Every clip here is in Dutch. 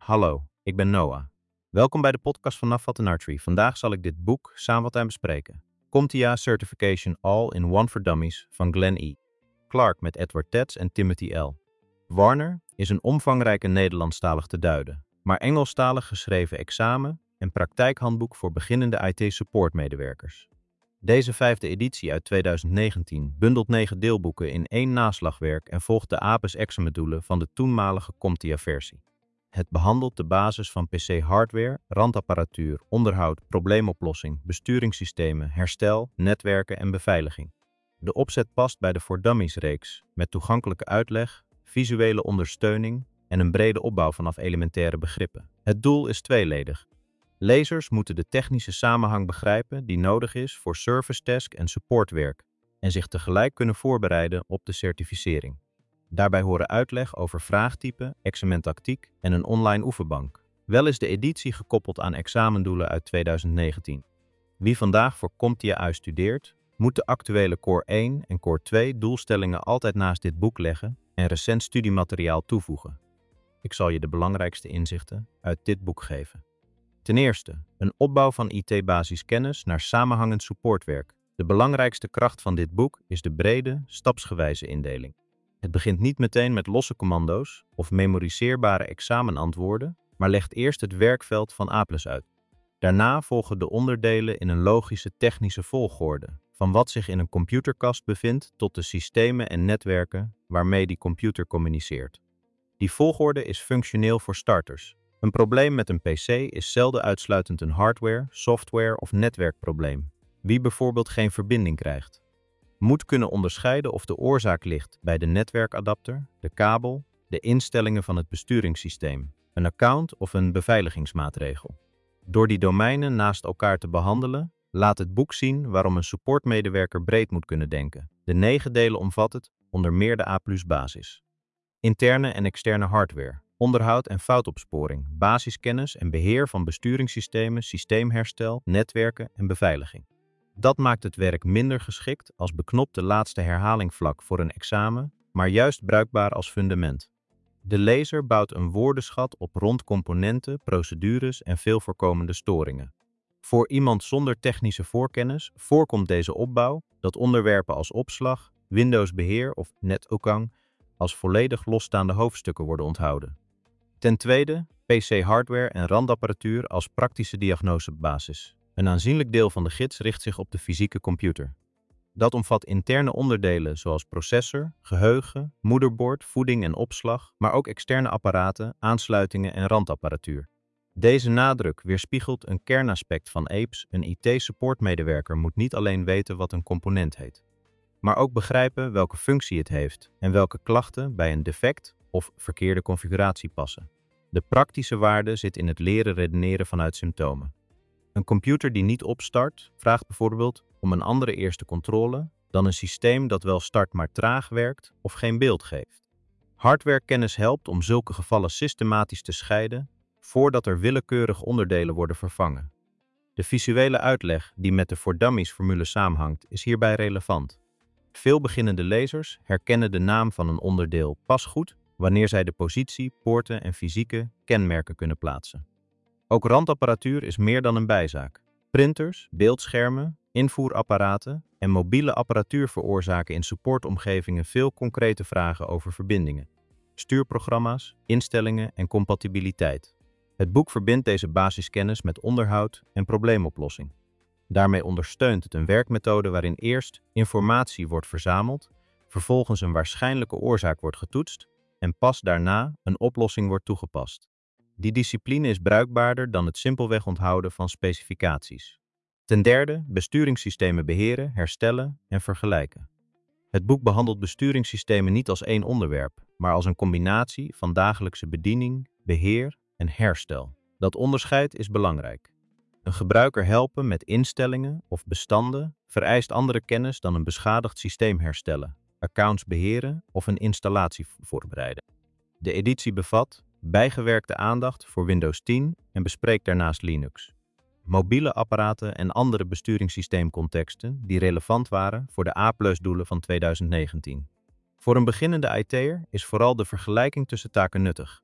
Hallo, ik ben Noah. Welkom bij de podcast van Nafat en Archery. Vandaag zal ik dit boek samenvatten en bespreken. CompTIA Certification All-in-One for Dummies van Glenn E. Clark met Edward Tetz en Timothy L. Warner is een omvangrijke Nederlandstalig te duiden, maar Engelstalig geschreven examen- en praktijkhandboek voor beginnende IT-supportmedewerkers. Deze vijfde editie uit 2019 bundelt 9 deelboeken in 1 naslagwerk en volgt de APES-examendoelen van de toenmalige CompTIA-versie. Het behandelt de basis van PC-hardware, randapparatuur, onderhoud, probleemoplossing, besturingssystemen, herstel, netwerken en beveiliging. De opzet past bij de For Dummies-reeks, met toegankelijke uitleg, visuele ondersteuning en een brede opbouw vanaf elementaire begrippen. Het doel is tweeledig. Lezers moeten de technische samenhang begrijpen die nodig is voor service desk en supportwerk en zich tegelijk kunnen voorbereiden op de certificering. Daarbij horen uitleg over vraagtypen, examentactiek en een online oefenbank. Wel is de editie gekoppeld aan examendoelen uit 2019. Wie vandaag voor CompTIA studeert, moet de actuele Core 1 en Core 2 doelstellingen altijd naast dit boek leggen en recent studiemateriaal toevoegen. Ik zal je de belangrijkste inzichten uit dit boek geven. Ten eerste, een opbouw van IT-basiskennis naar samenhangend supportwerk. De belangrijkste kracht van dit boek is de brede, stapsgewijze indeling. Het begint niet meteen met losse commando's of memoriseerbare examenantwoorden, maar legt eerst het werkveld van APLES uit. Daarna volgen de onderdelen in een logische technische volgorde, van wat zich in een computerkast bevindt tot de systemen en netwerken waarmee die computer communiceert. Die volgorde is functioneel voor starters. Een probleem met een PC is zelden uitsluitend een hardware, software of netwerkprobleem. Wie bijvoorbeeld geen verbinding krijgt, moet kunnen onderscheiden of de oorzaak ligt bij de netwerkadapter, de kabel, de instellingen van het besturingssysteem, een account of een beveiligingsmaatregel. Door die domeinen naast elkaar te behandelen, laat het boek zien waarom een supportmedewerker breed moet kunnen denken. De 9 delen omvat het, onder meer de A+-basis. Interne en externe hardware, onderhoud en foutopsporing, basiskennis en beheer van besturingssystemen, systeemherstel, netwerken en beveiliging. Dat maakt het werk minder geschikt als beknopte laatste herhaling vlak voor een examen, maar juist bruikbaar als fundament. De lezer bouwt een woordenschat op rond componenten, procedures en veel voorkomende storingen. Voor iemand zonder technische voorkennis voorkomt deze opbouw dat onderwerpen als opslag, Windows-beheer of NetOkang als volledig losstaande hoofdstukken worden onthouden. Ten tweede, PC-hardware en randapparatuur als praktische diagnosebasis. Een aanzienlijk deel van de gids richt zich op de fysieke computer. Dat omvat interne onderdelen zoals processor, geheugen, moederbord, voeding en opslag, maar ook externe apparaten, aansluitingen en randapparatuur. Deze nadruk weerspiegelt een kernaspect van APES. Een IT-supportmedewerker moet niet alleen weten wat een component heet, maar ook begrijpen welke functie het heeft en welke klachten bij een defect of verkeerde configuratie passen. De praktische waarde zit in het leren redeneren vanuit symptomen. Een computer die niet opstart vraagt bijvoorbeeld om een andere eerste controle dan een systeem dat wel start maar traag werkt of geen beeld geeft. Hardwarekennis helpt om zulke gevallen systematisch te scheiden voordat er willekeurig onderdelen worden vervangen. De visuele uitleg die met de For Dummies-formule samenhangt is hierbij relevant. Veel beginnende lezers herkennen de naam van een onderdeel pas goed wanneer zij de positie, poorten en fysieke kenmerken kunnen plaatsen. Ook randapparatuur is meer dan een bijzaak. Printers, beeldschermen, invoerapparaten en mobiele apparatuur veroorzaken in supportomgevingen veel concrete vragen over verbindingen, stuurprogramma's, instellingen en compatibiliteit. Het boek verbindt deze basiskennis met onderhoud en probleemoplossing. Daarmee ondersteunt het een werkmethode waarin eerst informatie wordt verzameld, vervolgens een waarschijnlijke oorzaak wordt getoetst en pas daarna een oplossing wordt toegepast. Die discipline is bruikbaarder dan het simpelweg onthouden van specificaties. Ten derde, besturingssystemen beheren, herstellen en vergelijken. Het boek behandelt besturingssystemen niet als één onderwerp, maar als een combinatie van dagelijkse bediening, beheer en herstel. Dat onderscheid is belangrijk. Een gebruiker helpen met instellingen of bestanden vereist andere kennis dan een beschadigd systeem herstellen, accounts beheren of een installatie voorbereiden. De editie bevat bijgewerkte aandacht voor Windows 10 en bespreekt daarnaast Linux, mobiele apparaten en andere besturingssysteemcontexten die relevant waren voor de A+-doelen van 2019. Voor een beginnende IT'er is vooral de vergelijking tussen taken nuttig.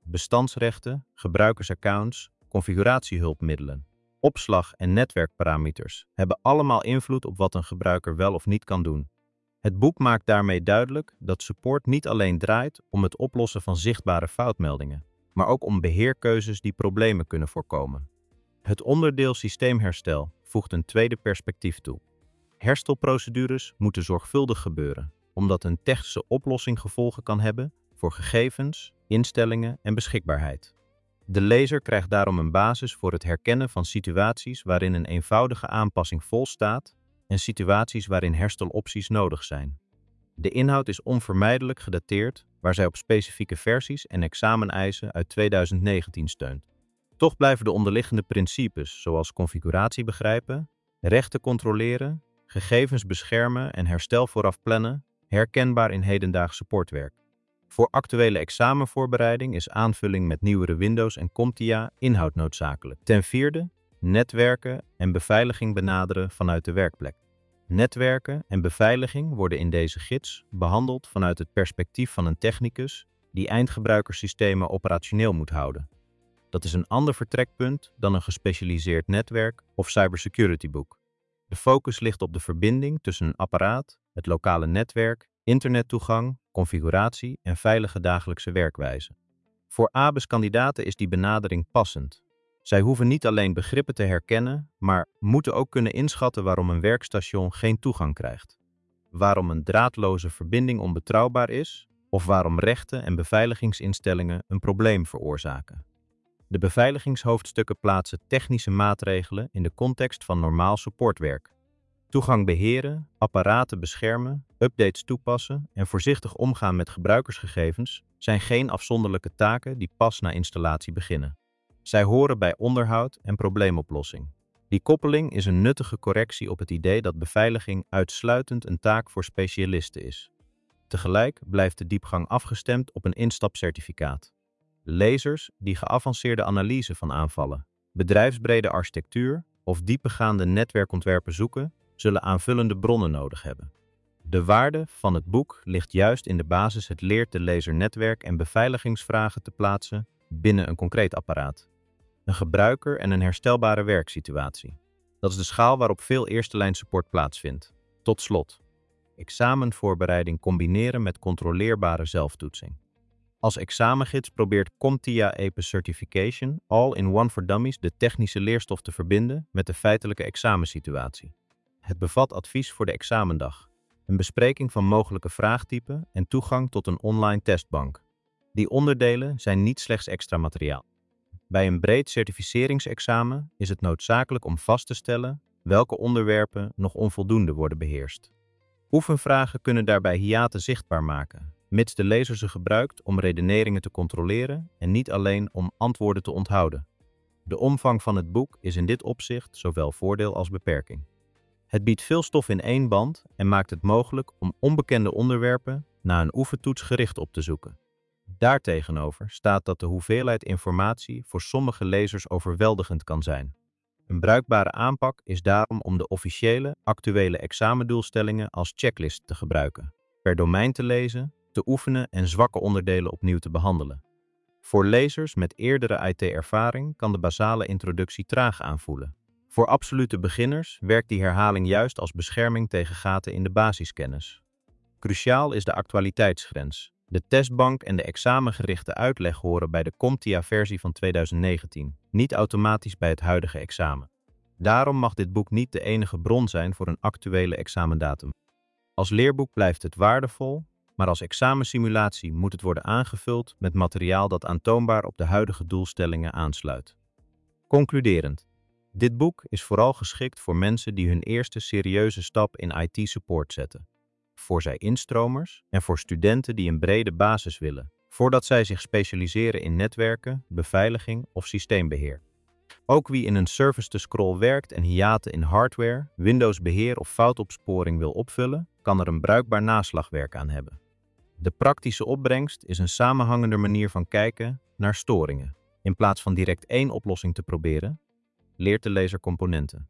bestandsrechten, gebruikersaccounts, configuratiehulpmiddelen, opslag en netwerkparameters hebben allemaal invloed op wat een gebruiker wel of niet kan doen. Het boek maakt daarmee duidelijk dat support niet alleen draait om het oplossen van zichtbare foutmeldingen, maar ook om beheerkeuzes die problemen kunnen voorkomen. Het onderdeel systeemherstel voegt een tweede perspectief toe. Herstelprocedures moeten zorgvuldig gebeuren, omdat een technische oplossing gevolgen kan hebben voor gegevens, instellingen en beschikbaarheid. De lezer krijgt daarom een basis voor het herkennen van situaties waarin een eenvoudige aanpassing volstaat en situaties waarin herstelopties nodig zijn. De inhoud is onvermijdelijk gedateerd, waar zij op specifieke versies en exameneisen uit 2019 steunt. Toch blijven de onderliggende principes, zoals configuratie begrijpen, rechten controleren, gegevens beschermen en herstel vooraf plannen, herkenbaar in hedendaags supportwerk. Voor actuele examenvoorbereiding is aanvulling met nieuwere Windows en CompTIA inhoud noodzakelijk. Ten vierde, netwerken en beveiliging benaderen vanuit de werkplek. Netwerken en beveiliging worden in deze gids behandeld vanuit het perspectief van een technicus die eindgebruikerssystemen operationeel moet houden. Dat is een ander vertrekpunt dan een gespecialiseerd netwerk of cybersecurity boek. De focus ligt op de verbinding tussen een apparaat, het lokale netwerk, internettoegang, configuratie en veilige dagelijkse werkwijze. Voor ABES-kandidaten is die benadering passend. Zij hoeven niet alleen begrippen te herkennen, maar moeten ook kunnen inschatten waarom een werkstation geen toegang krijgt, waarom een draadloze verbinding onbetrouwbaar is of waarom rechten en beveiligingsinstellingen een probleem veroorzaken. De beveiligingshoofdstukken plaatsen technische maatregelen in de context van normaal supportwerk. Toegang beheren, apparaten beschermen, updates toepassen en voorzichtig omgaan met gebruikersgegevens zijn geen afzonderlijke taken die pas na installatie beginnen. Zij horen bij onderhoud en probleemoplossing. Die koppeling is een nuttige correctie op het idee dat beveiliging uitsluitend een taak voor specialisten is. Tegelijk blijft de diepgang afgestemd op een instapcertificaat. Lezers die geavanceerde analyse van aanvallen, bedrijfsbrede architectuur of diepegaande netwerkontwerpen zoeken, zullen aanvullende bronnen nodig hebben. De waarde van het boek ligt juist in de basis het leert de lezer netwerk- en beveiligingsvragen te plaatsen binnen een concreet apparaat. Een gebruiker en een herstelbare werksituatie. Dat is de schaal waarop veel eerste-lijn support plaatsvindt. Tot slot, examenvoorbereiding combineren met controleerbare zelftoetsing. Als examengids probeert CompTIA APES Certification All-in-One for Dummies de technische leerstof te verbinden met de feitelijke examensituatie. Het bevat advies voor de examendag, een bespreking van mogelijke vraagtypen en toegang tot een online testbank. Die onderdelen zijn niet slechts extra materiaal. Bij een breed certificeringsexamen is het noodzakelijk om vast te stellen welke onderwerpen nog onvoldoende worden beheerst. Oefenvragen kunnen daarbij hiaten zichtbaar maken, mits de lezer ze gebruikt om redeneringen te controleren en niet alleen om antwoorden te onthouden. De omvang van het boek is in dit opzicht zowel voordeel als beperking. Het biedt veel stof in één band en maakt het mogelijk om onbekende onderwerpen na een oefentoets gericht op te zoeken. Daartegenover staat dat de hoeveelheid informatie voor sommige lezers overweldigend kan zijn. Een bruikbare aanpak is daarom om de officiële, actuele examendoelstellingen als checklist te gebruiken, per domein te lezen, te oefenen en zwakke onderdelen opnieuw te behandelen. Voor lezers met eerdere IT-ervaring kan de basale introductie traag aanvoelen. Voor absolute beginners werkt die herhaling juist als bescherming tegen gaten in de basiskennis. Cruciaal is de actualiteitsgrens. De testbank en de examengerichte uitleg horen bij de CompTIA-versie van 2019, niet automatisch bij het huidige examen. Daarom mag dit boek niet de enige bron zijn voor een actuele examendatum. Als leerboek blijft het waardevol, maar als examensimulatie moet het worden aangevuld met materiaal dat aantoonbaar op de huidige doelstellingen aansluit. Concluderend. Dit boek is vooral geschikt voor mensen die hun eerste serieuze stap in IT-support zetten. Voor zij-instromers en voor studenten die een brede basis willen, voordat zij zich specialiseren in netwerken, beveiliging of systeembeheer. Ook wie in een service-to-scroll werkt en hiaten in hardware, Windows-beheer of foutopsporing wil opvullen, kan er een bruikbaar naslagwerk aan hebben. De praktische opbrengst is een samenhangender manier van kijken naar storingen. In plaats van direct één oplossing te proberen, leert de lezer componenten.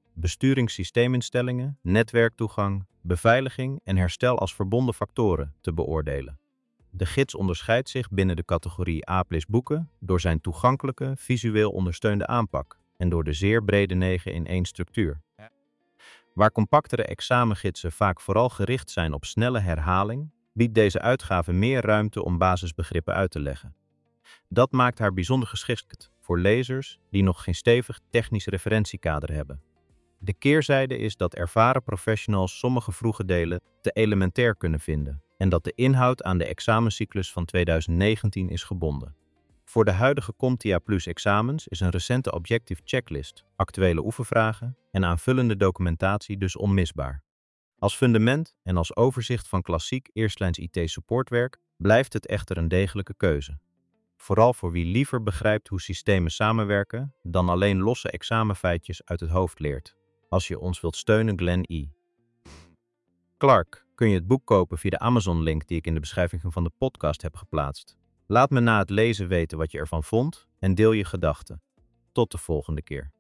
Besturingssysteeminstellingen, netwerktoegang, beveiliging en herstel als verbonden factoren te beoordelen. De gids onderscheidt zich binnen de categorie A+ boeken door zijn toegankelijke, visueel ondersteunde aanpak en door de zeer brede 9-in-1 structuur. Waar compactere examengidsen vaak vooral gericht zijn op snelle herhaling, biedt deze uitgave meer ruimte om basisbegrippen uit te leggen. Dat maakt haar bijzonder geschikt voor lezers die nog geen stevig technisch referentiekader hebben. De keerzijde is dat ervaren professionals sommige vroege delen te elementair kunnen vinden en dat de inhoud aan de examencyclus van 2019 is gebonden. Voor de huidige CompTIA Plus examens is een recente objective checklist, actuele oefenvragen en aanvullende documentatie dus onmisbaar. Als fundament en als overzicht van klassiek eerstlijns IT-supportwerk blijft het echter een degelijke keuze. Vooral voor wie liever begrijpt hoe systemen samenwerken dan alleen losse examenfeitjes uit het hoofd leert. Als je ons wilt steunen, Glen E. Clark, kun je het boek kopen via de Amazon-link die ik in de beschrijving van de podcast heb geplaatst. Laat me na het lezen weten wat je ervan vond en deel je gedachten. Tot de volgende keer.